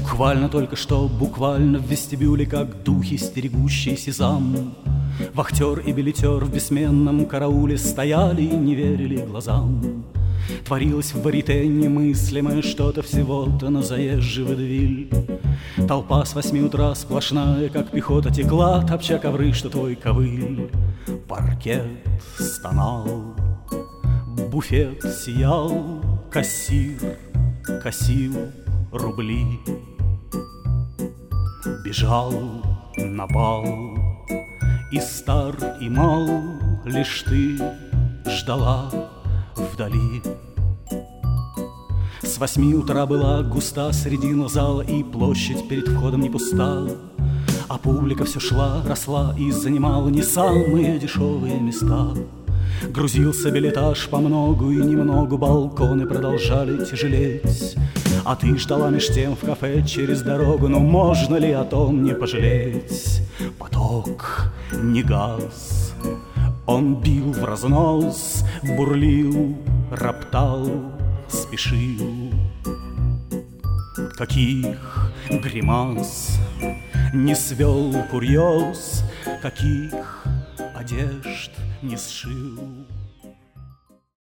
Буквально только что, буквально в вестибюле, как духи, стерегущие сезам, вахтер и билетер в бессменном карауле стояли и не верили глазам. Творилось в варите немыслимое что-то всего-то на заезжий водевиль. Толпа с 8 утра сплошная, как пехота, текла, топча ковры, что твой ковыль. Паркет стонал, буфет сиял, кассир косил рубли. Бежал на бал и стар, и мал, лишь ты ждала вдали. С 8 утра была густа средина зала, и площадь перед входом не пуста, а публика все шла, росла и занимала не самые дешевые места. Грузился билетаж по многу и немногу, балконы продолжали тяжелеть, а ты ждала меж тем в кафе через дорогу. Ну можно ли о том не пожалеть? Поток не газ, он бил в разнос, бурлил, роптал, спешил. Каких гримас не свел курьез, каких одежд не сшил.